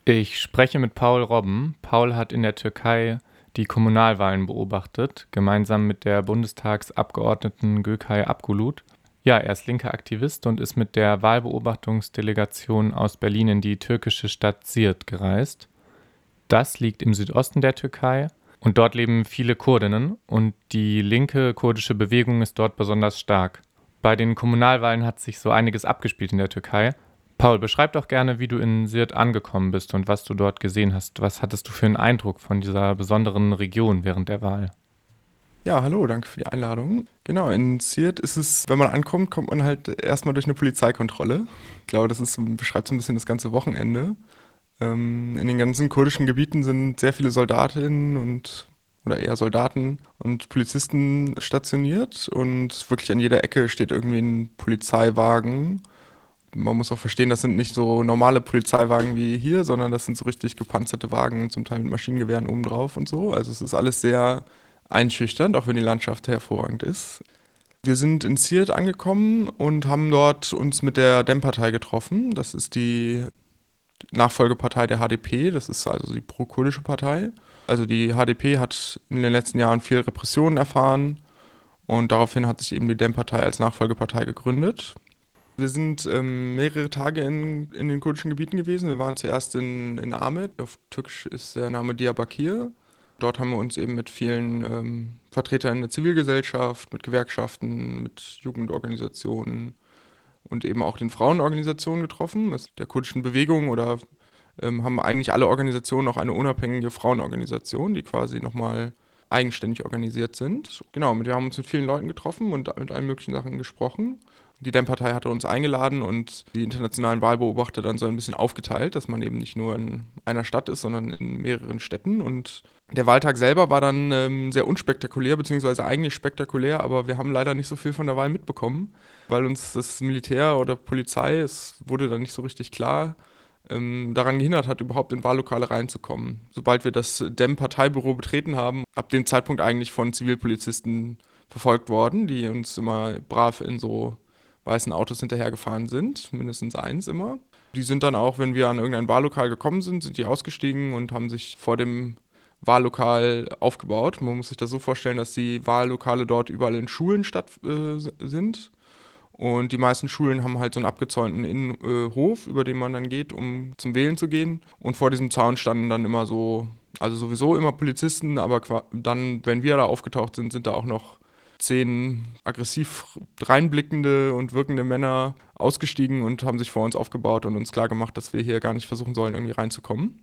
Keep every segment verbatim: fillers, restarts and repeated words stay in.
Ich spreche mit Paul Robben. Paul hat in der Türkei die Kommunalwahlen beobachtet, gemeinsam mit der Bundestagsabgeordneten Gökay Akbulut. Ja, er ist linker Aktivist und ist mit der Wahlbeobachtungsdelegation aus Berlin in die türkische Stadt Siirt gereist. Das liegt im Südosten der Türkei und dort leben viele Kurdinnen und die linke kurdische Bewegung ist dort besonders stark. Bei den Kommunalwahlen hat sich so einiges abgespielt in der Türkei. Paul, beschreib doch gerne, wie du in Siirt angekommen bist und was du dort gesehen hast. Was hattest du für einen Eindruck von dieser besonderen Region während der Wahl? Ja, hallo, danke für die Einladung. Genau, in Siirt ist es, wenn man ankommt, kommt man halt erstmal durch eine Polizeikontrolle. Ich glaube, das ist, so- beschreibt so ein bisschen das ganze Wochenende. Ähm, in den ganzen kurdischen Gebieten sind sehr viele Soldatinnen und oder eher Soldaten und Polizisten stationiert und wirklich an jeder Ecke steht irgendwie ein Polizeiwagen. Man muss auch verstehen, das sind nicht so normale Polizeiwagen wie hier, sondern das sind so richtig gepanzerte Wagen, zum Teil mit Maschinengewehren obendrauf und so. Also es ist alles sehr einschüchternd, auch wenn die Landschaft hervorragend ist. Wir sind in Siirt angekommen und haben dort uns mit der Dem-Partei getroffen. Das ist die Nachfolgepartei der H D P, das ist also die pro-kurdische Partei. Also die H D P hat in den letzten Jahren viel Repressionen erfahren und daraufhin hat sich eben die Dem-Partei als Nachfolgepartei gegründet. Wir sind ähm, mehrere Tage in, in den kurdischen Gebieten gewesen. Wir waren zuerst in, in Ahmed, auf Türkisch ist der Name Diyarbakir. Dort haben wir uns eben mit vielen ähm, Vertretern der Zivilgesellschaft, mit Gewerkschaften, mit Jugendorganisationen und eben auch den Frauenorganisationen getroffen, das der kurdischen Bewegung oder ähm, haben eigentlich alle Organisationen auch eine unabhängige Frauenorganisation, die quasi nochmal eigenständig organisiert sind. Genau, wir haben uns mit vielen Leuten getroffen und mit allen möglichen Sachen gesprochen. Die Dem-Partei hatte uns eingeladen und die internationalen Wahlbeobachter dann so ein bisschen aufgeteilt, dass man eben nicht nur in einer Stadt ist, sondern in mehreren Städten. Und der Wahltag selber war dann ähm, sehr unspektakulär, beziehungsweise eigentlich spektakulär, aber wir haben leider nicht so viel von der Wahl mitbekommen, weil uns das Militär oder Polizei, es wurde dann nicht so richtig klar, ähm, daran gehindert hat, überhaupt in Wahllokale reinzukommen. Sobald wir das Dem-Parteibüro betreten haben, ab dem Zeitpunkt eigentlich von Zivilpolizisten verfolgt worden, die uns immer brav in so weißen Autos hinterhergefahren sind, mindestens eins immer. Die sind dann auch, wenn wir an irgendein Wahllokal gekommen sind, sind die ausgestiegen und haben sich vor dem Wahllokal aufgebaut. Man muss sich das so vorstellen, dass die Wahllokale dort überall in Schulen statt äh, sind. Und die meisten Schulen haben halt so einen abgezäunten Innenhof, über den man dann geht, um zum Wählen zu gehen. Und vor diesem Zaun standen dann immer so, also sowieso immer Polizisten, aber qua- dann, wenn wir da aufgetaucht sind, sind da auch noch zehn aggressiv reinblickende und wirkende Männer ausgestiegen und haben sich vor uns aufgebaut und uns klargemacht, dass wir hier gar nicht versuchen sollen, irgendwie reinzukommen.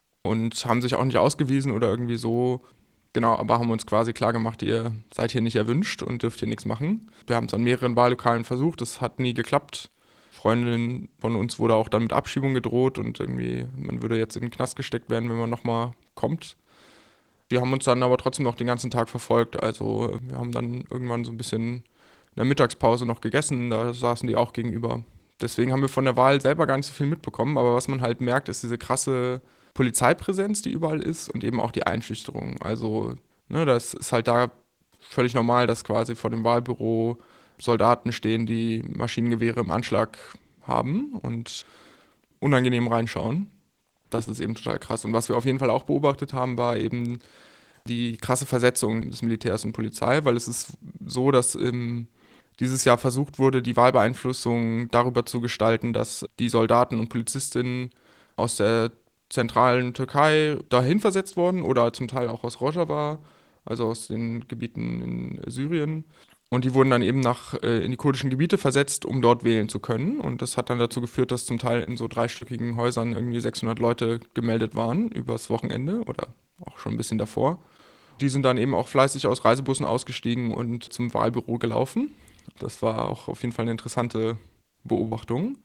Und haben sich auch nicht ausgewiesen oder irgendwie so. Genau, aber haben uns quasi klar gemacht, ihr seid hier nicht erwünscht und dürft hier nichts machen. Wir haben es an mehreren Wahllokalen versucht, das hat nie geklappt. Freundin von uns wurde auch dann mit Abschiebung gedroht und irgendwie, man würde jetzt in den Knast gesteckt werden, wenn man nochmal kommt. Wir haben uns dann aber trotzdem noch den ganzen Tag verfolgt. Also wir haben dann irgendwann so ein bisschen in der Mittagspause noch gegessen, da saßen die auch gegenüber. Deswegen haben wir von der Wahl selber gar nicht so viel mitbekommen, aber was man halt merkt, ist diese krasse Polizeipräsenz, die überall ist und eben auch die Einschüchterung. Also, ne, das ist halt da völlig normal, dass quasi vor dem Wahlbüro Soldaten stehen, die Maschinengewehre im Anschlag haben und unangenehm reinschauen. Das ist eben total krass. Und was wir auf jeden Fall auch beobachtet haben, war eben die krasse Versetzung des Militärs und Polizei, weil es ist so, dass ähm, dieses Jahr versucht wurde, die Wahlbeeinflussung darüber zu gestalten, dass die Soldaten und Polizistinnen aus der zentralen Türkei dahin versetzt wurden oder zum Teil auch aus Rojava, also aus den Gebieten in Syrien. Und die wurden dann eben nach, äh, in die kurdischen Gebiete versetzt, um dort wählen zu können. Und das hat dann dazu geführt, dass zum Teil in so dreistöckigen Häusern irgendwie sechshundert Leute gemeldet waren übers Wochenende oder auch schon ein bisschen davor. Die sind dann eben auch fleißig aus Reisebussen ausgestiegen und zum Wahlbüro gelaufen. Das war auch auf jeden Fall eine interessante Beobachtung.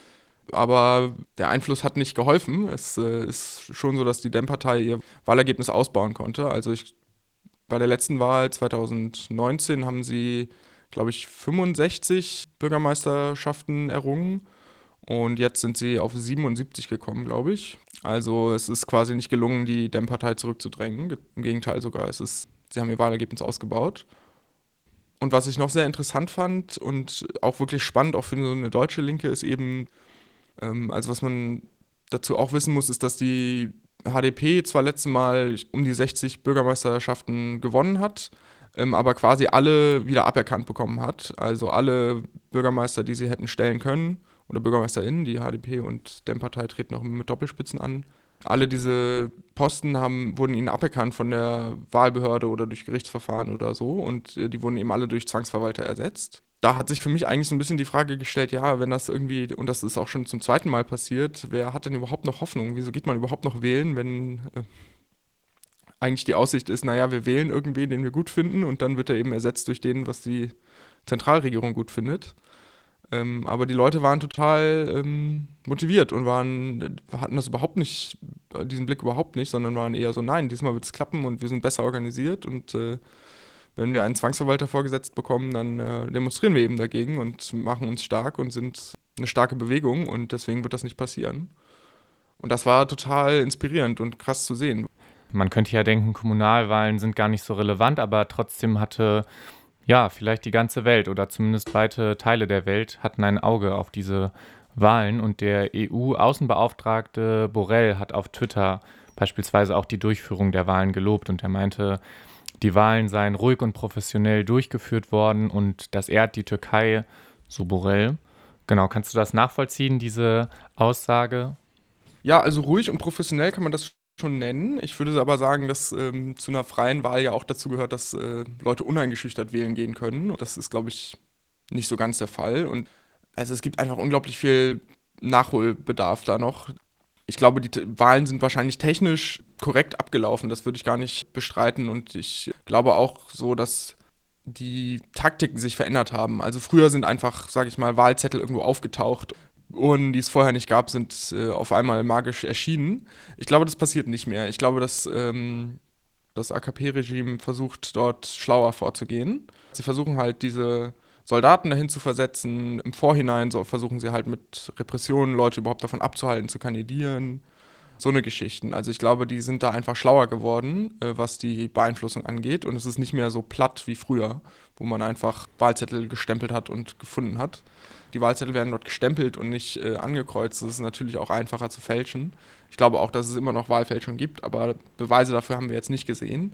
Aber der Einfluss hat nicht geholfen. Es äh, ist schon so, dass die Dem-Partei ihr Wahlergebnis ausbauen konnte. Also ich, bei der letzten Wahl zwanzig neunzehn haben sie, glaube ich, fünfundsechzig Bürgermeisterschaften errungen. Und jetzt sind sie auf siebenundsiebzig gekommen, glaube ich. Also es ist quasi nicht gelungen, die Dem-Partei zurückzudrängen. Im Gegenteil sogar, es ist, sie haben ihr Wahlergebnis ausgebaut. Und was ich noch sehr interessant fand und auch wirklich spannend, auch für so eine deutsche Linke, ist eben, ähm, also was man dazu auch wissen muss, ist, dass die H D P zwar letztes Mal um die sechzig Bürgermeisterschaften gewonnen hat, ähm, aber quasi alle wieder aberkannt bekommen hat. Also alle Bürgermeister, die sie hätten stellen können, oder BürgermeisterInnen, die H D P und Dem-Partei treten auch mit Doppelspitzen an. Alle diese Posten haben, wurden ihnen aberkannt von der Wahlbehörde oder durch Gerichtsverfahren oder so und äh, die wurden eben alle durch Zwangsverwalter ersetzt. Da hat sich für mich eigentlich so ein bisschen die Frage gestellt, ja, wenn das irgendwie, und das ist auch schon zum zweiten Mal passiert, wer hat denn überhaupt noch Hoffnung? Wieso geht man überhaupt noch wählen, wenn äh, eigentlich die Aussicht ist, naja, wir wählen irgendwen, den wir gut finden und dann wird er eben ersetzt durch den, was die Zentralregierung gut findet. Ähm, aber die Leute waren total ähm, motiviert und waren, hatten das überhaupt nicht, äh, diesen Blick überhaupt nicht, sondern waren eher so, nein, diesmal wird es klappen und wir sind besser organisiert und äh, wenn wir einen Zwangsverwalter vorgesetzt bekommen, dann äh, demonstrieren wir eben dagegen und machen uns stark und sind eine starke Bewegung und deswegen wird das nicht passieren. Und das war total inspirierend und krass zu sehen. Man könnte ja denken, Kommunalwahlen sind gar nicht so relevant, aber trotzdem hatte, ja, vielleicht die ganze Welt oder zumindest weite Teile der Welt hatten ein Auge auf diese Wahlen und der E U-Außenbeauftragte Borrell hat auf Twitter beispielsweise auch die Durchführung der Wahlen gelobt und er meinte, die Wahlen seien ruhig und professionell durchgeführt worden und das ehrt die Türkei, so Borrell. Genau, kannst du das nachvollziehen, diese Aussage? Ja, also ruhig und professionell kann man das schon nennen. Ich würde aber sagen, dass ähm, zu einer freien Wahl ja auch dazu gehört, dass äh, Leute uneingeschüchtert wählen gehen können. Und das ist, glaube ich, nicht so ganz der Fall. Und also es gibt einfach unglaublich viel Nachholbedarf da noch. Ich glaube, die T- Wahlen sind wahrscheinlich technisch korrekt abgelaufen. Das würde ich gar nicht bestreiten. Und ich glaube auch so, dass die Taktiken sich verändert haben. Also früher sind einfach, sage ich mal, Wahlzettel irgendwo aufgetaucht und die es vorher nicht gab, sind äh, auf einmal magisch erschienen. Ich glaube, das passiert nicht mehr. Ich glaube, dass ähm, das A K P-Regime versucht, dort schlauer vorzugehen. Sie versuchen halt diese Soldaten dahin zu versetzen. Im Vorhinein so versuchen sie halt mit Repressionen Leute überhaupt davon abzuhalten, zu kandidieren. So eine Geschichten. Also ich glaube, die sind da einfach schlauer geworden, äh, was die Beeinflussung angeht. Und es ist nicht mehr so platt wie früher, wo man einfach Wahlzettel gestempelt hat und gefunden hat. Die Wahlzettel werden dort gestempelt und nicht äh, angekreuzt. Das ist natürlich auch einfacher zu fälschen. Ich glaube auch, dass es immer noch Wahlfälschung gibt, aber Beweise dafür haben wir jetzt nicht gesehen.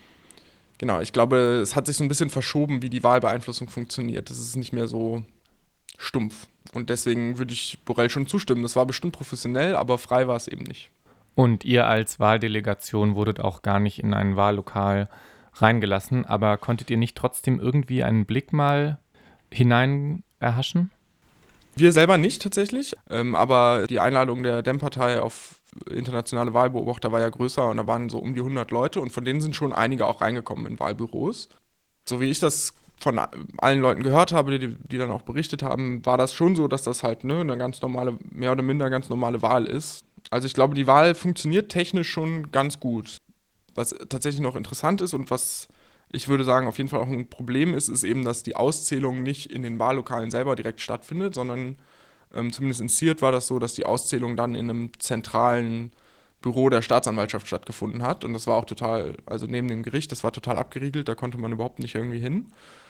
Genau, ich glaube, es hat sich so ein bisschen verschoben, wie die Wahlbeeinflussung funktioniert. Das ist nicht mehr so stumpf. Und deswegen würde ich Borrell schon zustimmen. Das war bestimmt professionell, aber frei war es eben nicht. Und ihr als Wahldelegation wurdet auch gar nicht in ein Wahllokal reingelassen, aber konntet ihr nicht trotzdem irgendwie einen Blick mal hinein erhaschen? Wir selber nicht tatsächlich, ähm, aber die Einladung der Dem-Partei auf internationale Wahlbeobachter war ja größer und da waren so um die hundert Leute und von denen sind schon einige auch reingekommen in Wahlbüros. So wie ich das von a- allen Leuten gehört habe, die, die dann auch berichtet haben, war das schon so, dass das halt ne, eine ganz normale, mehr oder minder ganz normale Wahl ist. Also ich glaube, die Wahl funktioniert technisch schon ganz gut. Was tatsächlich noch interessant ist und was ich würde sagen auf jeden Fall auch ein Problem ist, ist eben, dass die Auszählung nicht in den Wahllokalen selber direkt stattfindet, sondern ähm, zumindest in Sirte war das so, dass die Auszählung dann in einem zentralen Büro der Staatsanwaltschaft stattgefunden hat. Und das war auch total, also neben dem Gericht, das war total abgeriegelt, da konnte man überhaupt nicht irgendwie hin.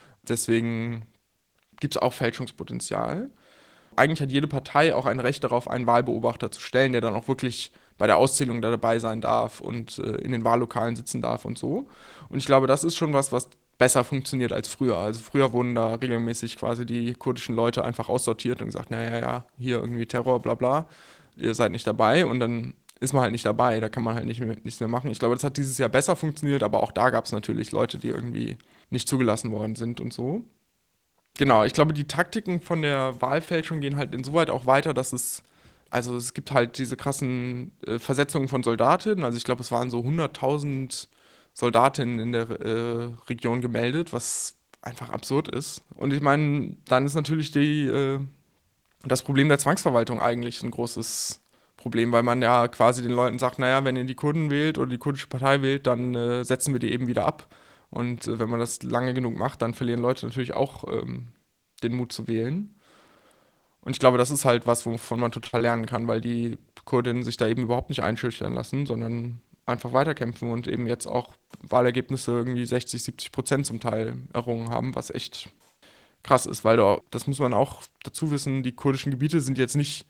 Deswegen gibt es auch Fälschungspotenzial. Eigentlich hat jede Partei auch ein Recht darauf, einen Wahlbeobachter zu stellen, der dann auch wirklich bei der Auszählung da dabei sein darf und äh, in den Wahllokalen sitzen darf und so. Und ich glaube, das ist schon was, was besser funktioniert als früher. Also früher wurden da regelmäßig quasi die kurdischen Leute einfach aussortiert und gesagt, naja, ja, hier irgendwie Terror, bla bla, ihr seid nicht dabei und dann ist man halt nicht dabei, da kann man halt nicht mehr, nichts mehr machen. Ich glaube, das hat dieses Jahr besser funktioniert, aber auch da gab es natürlich Leute, die irgendwie nicht zugelassen worden sind und so. Genau, ich glaube, die Taktiken von der Wahlfälschung gehen halt insoweit auch weiter, dass es, also es gibt halt diese krassen äh, Versetzungen von Soldatinnen. Also ich glaube, es waren so hunderttausend Soldatinnen in der äh, Region gemeldet, was einfach absurd ist. Und ich meine, dann ist natürlich die, äh, das Problem der Zwangsverwaltung eigentlich ein großes Problem, weil man ja quasi den Leuten sagt, naja, wenn ihr die Kurden wählt oder die kurdische Partei wählt, dann äh, setzen wir die eben wieder ab. Und äh, wenn man das lange genug macht, dann verlieren Leute natürlich auch ähm, den Mut zu wählen. Und ich glaube, das ist halt was, wovon man total lernen kann, weil die Kurdinnen sich da eben überhaupt nicht einschüchtern lassen, sondern einfach weiterkämpfen und eben jetzt auch Wahlergebnisse irgendwie sechzig, siebzig Prozent zum Teil errungen haben, was echt krass ist, weil da, das muss man auch dazu wissen, die kurdischen Gebiete sind jetzt nicht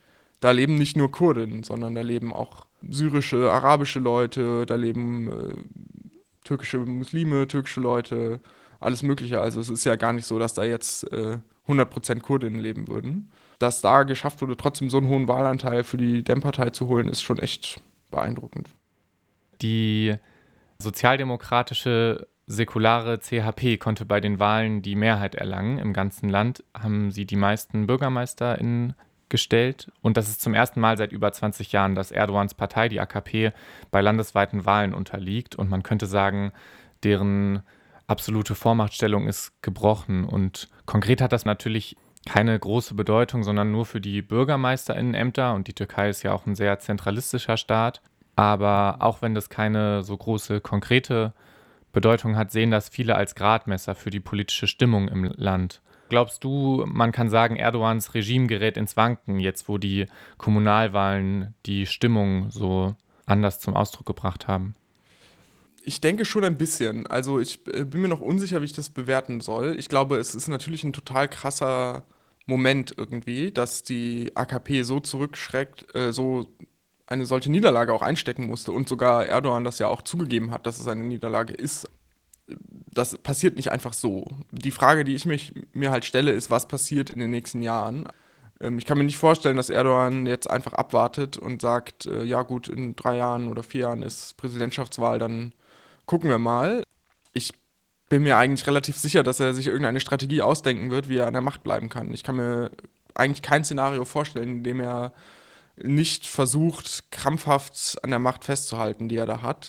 da leben nicht nur Kurden, sondern da leben auch syrische, arabische Leute, da leben äh, türkische Muslime, türkische Leute, alles Mögliche. Also es ist ja gar nicht so, dass da jetzt äh, hundert Prozent Kurdinnen leben würden. Dass da geschafft wurde, trotzdem so einen hohen Wahlanteil für die Dem-Partei zu holen, ist schon echt beeindruckend. Die sozialdemokratische säkulare C H P konnte bei den Wahlen die Mehrheit erlangen. Im ganzen Land haben sie die meisten BürgermeisterInnen gestellt. Und das ist zum ersten Mal seit über zwanzig Jahren, dass Erdogans Partei, die A K P, bei landesweiten Wahlen unterliegt. Und man könnte sagen, deren absolute Vormachtstellung ist gebrochen. Und konkret hat das natürlich keine große Bedeutung, sondern nur für die BürgermeisterInnenämter. Und die Türkei ist ja auch ein sehr zentralistischer Staat. Aber auch wenn das keine so große konkrete Bedeutung hat, sehen das viele als Gradmesser für die politische Stimmung im Land. Glaubst du, man kann sagen, Erdogans Regime gerät ins Wanken, jetzt wo die Kommunalwahlen die Stimmung so anders zum Ausdruck gebracht haben? Ich denke schon ein bisschen. Also ich äh, bin mir noch unsicher, wie ich das bewerten soll. Ich glaube, es ist natürlich ein total krasser Moment irgendwie, dass die A K P so zurückschreckt, äh, so eine solche Niederlage auch einstecken musste und sogar Erdogan das ja auch zugegeben hat, dass es eine Niederlage ist. Das passiert nicht einfach so. Die Frage, die ich mich, mir halt stelle, ist, was passiert in den nächsten Jahren? Ähm, ich kann mir nicht vorstellen, dass Erdogan jetzt einfach abwartet und sagt, äh, ja gut, in drei Jahren oder vier Jahren ist Präsidentschaftswahl, dann gucken wir mal. Ich bin mir eigentlich relativ sicher, dass er sich irgendeine Strategie ausdenken wird, wie er an der Macht bleiben kann. Ich kann mir eigentlich kein Szenario vorstellen, in dem er nicht versucht, krampfhaft an der Macht festzuhalten, die er da hat.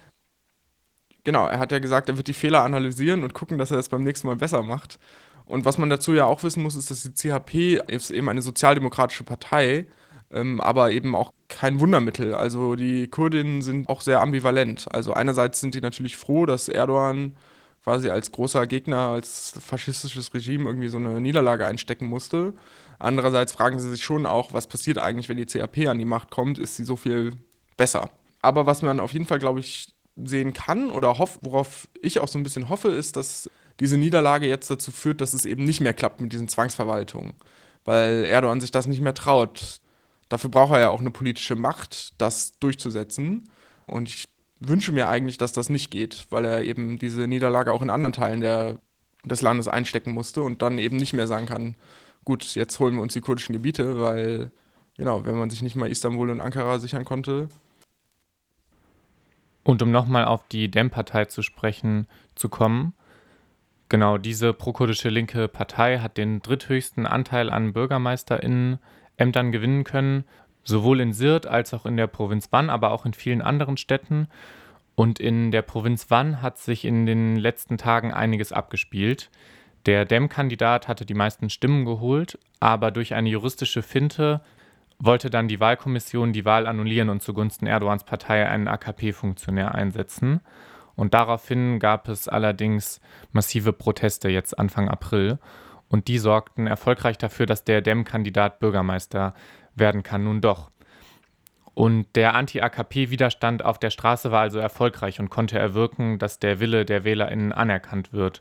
Genau, er hat ja gesagt, er wird die Fehler analysieren und gucken, dass er das beim nächsten Mal besser macht. Und was man dazu ja auch wissen muss, ist, dass die C H P ist eben eine sozialdemokratische Partei, ähm, aber eben auch kein Wundermittel. Also die Kurdinnen sind auch sehr ambivalent. Also einerseits sind die natürlich froh, dass Erdogan quasi als großer Gegner, als faschistisches Regime irgendwie so eine Niederlage einstecken musste. Andererseits fragen sie sich schon auch, was passiert eigentlich, wenn die C H P an die Macht kommt, ist sie so viel besser. Aber was man auf jeden Fall, glaube ich, sehen kann oder hoff, worauf ich auch so ein bisschen hoffe, ist, dass diese Niederlage jetzt dazu führt, dass es eben nicht mehr klappt mit diesen Zwangsverwaltungen, weil Erdogan sich das nicht mehr traut. Dafür braucht er ja auch eine politische Macht, das durchzusetzen. Und ich wünsche mir eigentlich, dass das nicht geht, weil er eben diese Niederlage auch in anderen Teilen der, des Landes einstecken musste und dann eben nicht mehr sagen kann, gut, jetzt holen wir uns die kurdischen Gebiete, weil, genau, wenn man sich nicht mal Istanbul und Ankara sichern konnte. Und um nochmal auf die Dem-Partei zu sprechen zu kommen, genau, diese prokurdische linke Partei hat den dritthöchsten Anteil an BürgermeisterInnen-Ämtern gewinnen können, sowohl in Siirt als auch in der Provinz Van, aber auch in vielen anderen Städten. Und in der Provinz Van hat sich in den letzten Tagen einiges abgespielt. Der Dem-Kandidat hatte die meisten Stimmen geholt, aber durch eine juristische Finte wollte dann die Wahlkommission die Wahl annullieren und zugunsten Erdogans Partei einen A K P-Funktionär einsetzen. Und daraufhin gab es allerdings massive Proteste jetzt Anfang April. Und die sorgten erfolgreich dafür, dass der Dem-Kandidat Bürgermeister werden kann, nun doch. Und der Anti-A K P-Widerstand auf der Straße war also erfolgreich und konnte erwirken, dass der Wille der WählerInnen anerkannt wird.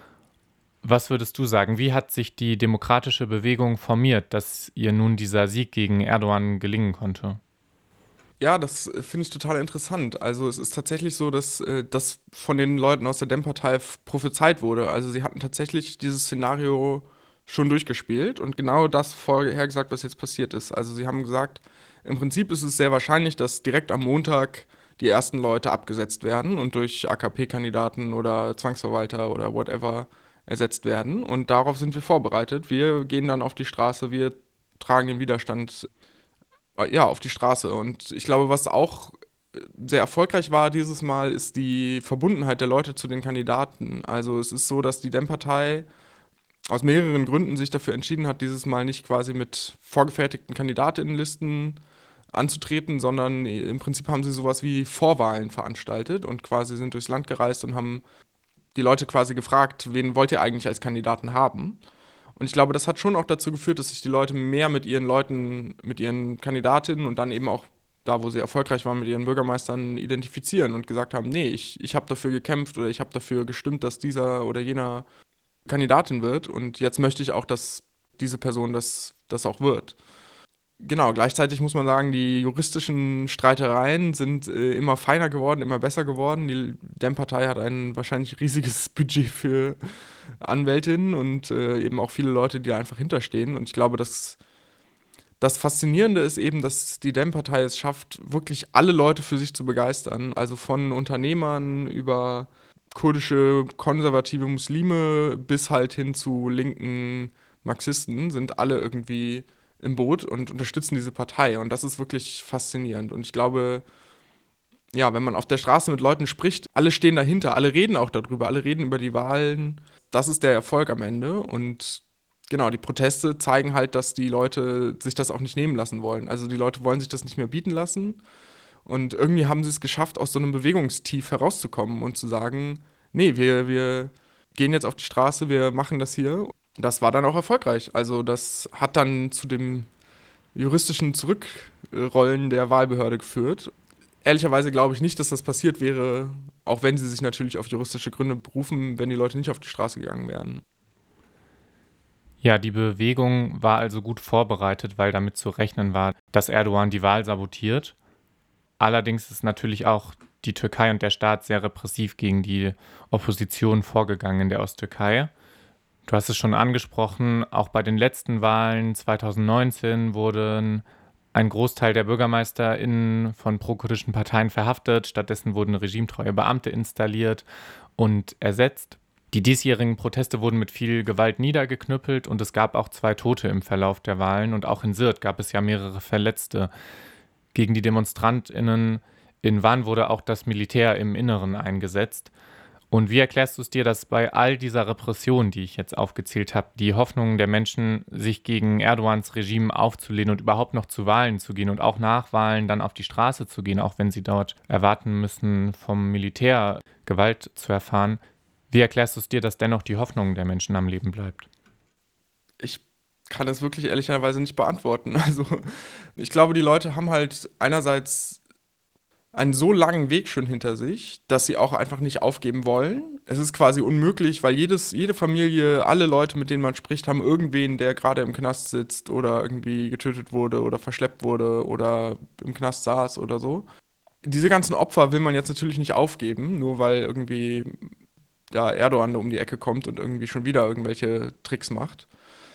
Was würdest du sagen? Wie hat sich die demokratische Bewegung formiert, dass ihr nun dieser Sieg gegen Erdogan gelingen konnte? Ja, das äh, finde ich total interessant. Also es ist tatsächlich so, dass äh, das von den Leuten aus der Dem-Partei f- prophezeit wurde. Also sie hatten tatsächlich dieses Szenario schon durchgespielt und genau das vorhergesagt, was jetzt passiert ist. Also sie haben gesagt, im Prinzip ist es sehr wahrscheinlich, dass direkt am Montag die ersten Leute abgesetzt werden und durch A K P-Kandidaten oder Zwangsverwalter oder whatever ersetzt werden. Und darauf sind wir vorbereitet. Wir gehen dann auf die Straße, wir tragen den Widerstand äh, ja, auf die Straße. Und ich glaube, was auch äh, sehr erfolgreich war dieses Mal, ist die Verbundenheit der Leute zu den Kandidaten. Also es ist so, dass die Dem-Partei aus mehreren Gründen sich dafür entschieden hat, dieses Mal nicht quasi mit vorgefertigten Kandidatinnenlisten anzutreten, sondern äh, im Prinzip haben sie sowas wie Vorwahlen veranstaltet und quasi sind durchs Land gereist und haben die Leute quasi gefragt, wen wollt ihr eigentlich als Kandidaten haben? Und ich glaube, das hat schon auch dazu geführt, dass sich die Leute mehr mit ihren Leuten, mit ihren Kandidatinnen und dann eben auch da, wo sie erfolgreich waren, mit ihren Bürgermeistern identifizieren und gesagt haben, nee, ich, ich habe dafür gekämpft oder ich habe dafür gestimmt, dass dieser oder jener Kandidatin wird und jetzt möchte ich auch, dass diese Person das, das auch wird. Genau, gleichzeitig muss man sagen, die juristischen Streitereien sind äh, immer feiner geworden, immer besser geworden. Die Dem-Partei hat ein wahrscheinlich riesiges Budget für Anwältinnen und äh, eben auch viele Leute, die da einfach hinterstehen. Und ich glaube, das, das Faszinierende ist eben, dass die Dem-Partei es schafft, wirklich alle Leute für sich zu begeistern. Also von Unternehmern über kurdische konservative Muslime bis halt hin zu linken Marxisten sind alle irgendwie im Boot und unterstützen diese Partei. Und das ist wirklich faszinierend. Und ich glaube, ja, wenn man auf der Straße mit Leuten spricht, alle stehen dahinter, alle reden auch darüber, alle reden über die Wahlen. Das ist der Erfolg am Ende. Und genau, die Proteste zeigen halt, dass die Leute sich das auch nicht nehmen lassen wollen. Also die Leute wollen sich das nicht mehr bieten lassen. Und irgendwie haben sie es geschafft, aus so einem Bewegungstief herauszukommen und zu sagen, nee, wir, wir gehen jetzt auf die Straße, wir machen das hier. Das war dann auch erfolgreich. Also das hat dann zu dem juristischen Zurückrollen der Wahlbehörde geführt. Ehrlicherweise glaube ich nicht, dass das passiert wäre, auch wenn sie sich natürlich auf juristische Gründe berufen, wenn die Leute nicht auf die Straße gegangen wären. Ja, die Bewegung war also gut vorbereitet, weil damit zu rechnen war, dass Erdogan die Wahl sabotiert. Allerdings ist natürlich auch die Türkei und der Staat sehr repressiv gegen die Opposition vorgegangen in der Osttürkei. Du hast es schon angesprochen, auch bei den letzten Wahlen zwanzig neunzehn wurden ein Großteil der BürgermeisterInnen von prokurdischen Parteien verhaftet. Stattdessen wurden regimetreue Beamte installiert und ersetzt. Die diesjährigen Proteste wurden mit viel Gewalt niedergeknüppelt und es gab auch zwei Tote im Verlauf der Wahlen. Und auch in Sirte gab es ja mehrere Verletzte. Gegen die DemonstrantInnen in Van wurde auch das Militär im Inneren eingesetzt. Und wie erklärst du es dir, dass bei all dieser Repression, die ich jetzt aufgezählt habe, die Hoffnung der Menschen, sich gegen Erdogans Regime aufzulehnen und überhaupt noch zu Wahlen zu gehen und auch nach Wahlen dann auf die Straße zu gehen, auch wenn sie dort erwarten müssen, vom Militär Gewalt zu erfahren, wie erklärst du es dir, dass dennoch die Hoffnung der Menschen am Leben bleibt? Ich kann es wirklich ehrlicherweise nicht beantworten. Also ich glaube, die Leute haben halt einerseits einen so langen Weg schon hinter sich, dass sie auch einfach nicht aufgeben wollen. Es ist quasi unmöglich, weil jedes, jede Familie, alle Leute, mit denen man spricht, haben irgendwen, der gerade im Knast sitzt oder irgendwie getötet wurde oder verschleppt wurde oder im Knast saß oder so. Diese ganzen Opfer will man jetzt natürlich nicht aufgeben, nur weil irgendwie ja, Erdogan da um die Ecke kommt und irgendwie schon wieder irgendwelche Tricks macht.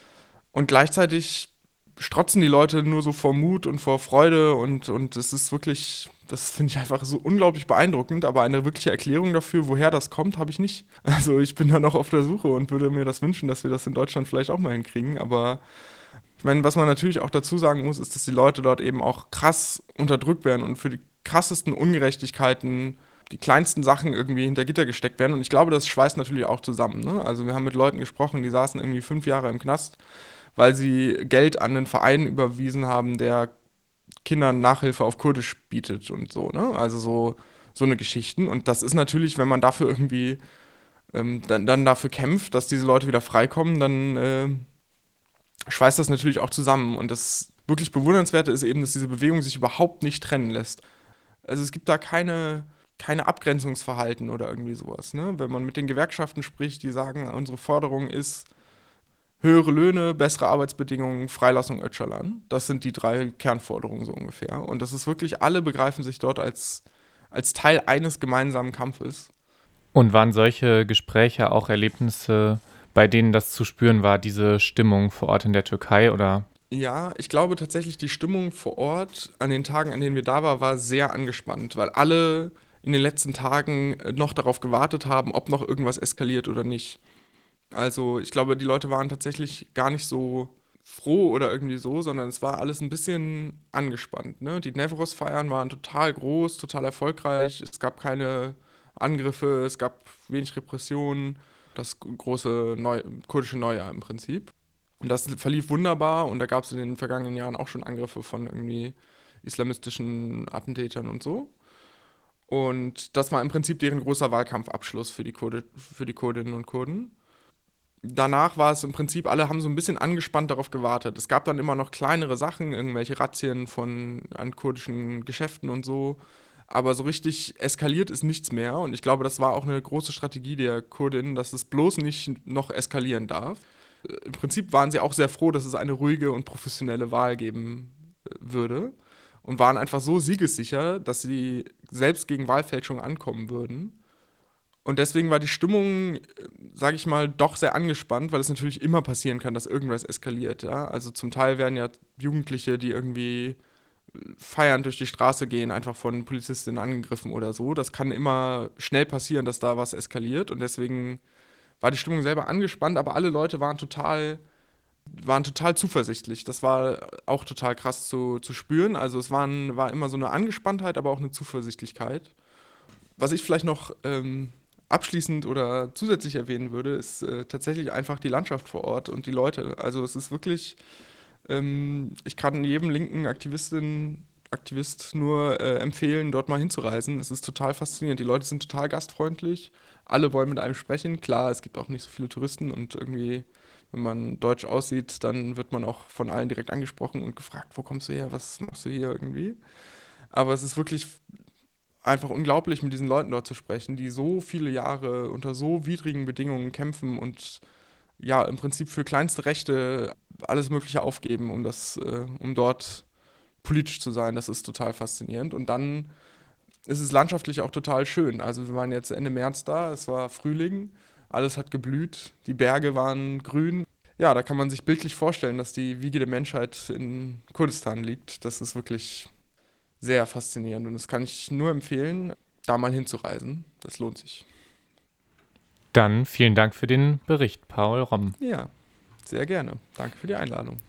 Und gleichzeitig strotzen die Leute nur so vor Mut und vor Freude und, und es ist wirklich, das finde ich einfach so unglaublich beeindruckend, aber eine wirkliche Erklärung dafür, woher das kommt, habe ich nicht. Also ich bin da noch auf der Suche und würde mir das wünschen, dass wir das in Deutschland vielleicht auch mal hinkriegen, aber ich meine, was man natürlich auch dazu sagen muss, ist, dass die Leute dort eben auch krass unterdrückt werden und für die krassesten Ungerechtigkeiten die kleinsten Sachen irgendwie hinter Gitter gesteckt werden. Und ich glaube, das schweißt natürlich auch zusammen. Ne? Also wir haben mit Leuten gesprochen, die saßen irgendwie fünf Jahre im Knast, weil sie Geld an einen Verein überwiesen haben, der Kindern Nachhilfe auf Kurdisch bietet und so. Ne? Also so, so eine Geschichten. Und das ist natürlich, wenn man dafür irgendwie ähm, dann, dann dafür kämpft, dass diese Leute wieder freikommen, dann äh, schweißt das natürlich auch zusammen. Und das wirklich Bewundernswerte ist eben, dass diese Bewegung sich überhaupt nicht trennen lässt. Also es gibt da keine, keine Abgrenzungsverhalten oder irgendwie sowas. Ne? Wenn man mit den Gewerkschaften spricht, die sagen, unsere Forderung ist höhere Löhne, bessere Arbeitsbedingungen, Freilassung Öcalan. Das sind die drei Kernforderungen so ungefähr. Und das ist wirklich, alle begreifen sich dort als, als Teil eines gemeinsamen Kampfes. Und waren solche Gespräche auch Erlebnisse, bei denen das zu spüren war, diese Stimmung vor Ort in der Türkei, oder? Ja, ich glaube tatsächlich, die Stimmung vor Ort an den Tagen, an denen wir da waren, war sehr angespannt, weil alle in den letzten Tagen äh, noch darauf gewartet haben, ob noch irgendwas eskaliert oder nicht. Also ich glaube, die Leute waren tatsächlich gar nicht so froh oder irgendwie so, sondern es war alles ein bisschen angespannt. Ne? Die Newroz-Feiern waren total groß, total erfolgreich. Es gab keine Angriffe, es gab wenig Repressionen. Das große Neu kurdische Neujahr im Prinzip. Und das verlief wunderbar und da gab es in den vergangenen Jahren auch schon Angriffe von irgendwie islamistischen Attentätern und so. Und das war im Prinzip deren großer Wahlkampfabschluss für die Kurdi für die Kurdinnen und Kurden. Danach war es im Prinzip, alle haben so ein bisschen angespannt darauf gewartet. Es gab dann immer noch kleinere Sachen, irgendwelche Razzien von an kurdischen Geschäften und so. Aber so richtig eskaliert ist nichts mehr. Und ich glaube, das war auch eine große Strategie der Kurdinnen, dass es bloß nicht noch eskalieren darf. Äh, Im Prinzip waren sie auch sehr froh, dass es eine ruhige und professionelle Wahl geben würde und waren einfach so siegessicher, dass sie selbst gegen Wahlfälschung ankommen würden. Und deswegen war die Stimmung, sage ich mal, doch sehr angespannt, weil es natürlich immer passieren kann, dass irgendwas eskaliert. Ja? Also zum Teil werden ja Jugendliche, die irgendwie feiernd durch die Straße gehen, einfach von Polizistinnen angegriffen oder so. Das kann immer schnell passieren, dass da was eskaliert. Und deswegen war die Stimmung selber angespannt, aber alle Leute waren total, waren total zuversichtlich. Das war auch total krass zu, zu spüren. Also es waren, war immer so eine Angespanntheit, aber auch eine Zuversichtlichkeit. Was ich vielleicht noch ähm, abschließend oder zusätzlich erwähnen würde, ist äh, tatsächlich einfach die Landschaft vor Ort und die Leute. Also es ist wirklich, ähm, ich kann jedem linken Aktivistin, Aktivist nur äh, empfehlen, dort mal hinzureisen. Es ist total faszinierend. Die Leute sind total gastfreundlich. Alle wollen mit einem sprechen. Klar, es gibt auch nicht so viele Touristen und irgendwie, wenn man deutsch aussieht, dann wird man auch von allen direkt angesprochen und gefragt, wo kommst du her, was machst du hier irgendwie? Aber es ist wirklich einfach unglaublich, mit diesen Leuten dort zu sprechen, die so viele Jahre unter so widrigen Bedingungen kämpfen und ja, im Prinzip für kleinste Rechte alles Mögliche aufgeben, um das, äh, um dort politisch zu sein. Das ist total faszinierend. Und dann ist es landschaftlich auch total schön. Also wir waren jetzt Ende März da, es war Frühling, alles hat geblüht, die Berge waren grün. Ja, da kann man sich bildlich vorstellen, dass die Wiege der Menschheit in Kurdistan liegt. Das ist wirklich sehr faszinierend und das kann ich nur empfehlen, da mal hinzureisen. Das lohnt sich. Dann vielen Dank für den Bericht, Paul Romm. Ja, sehr gerne. Danke für die Einladung.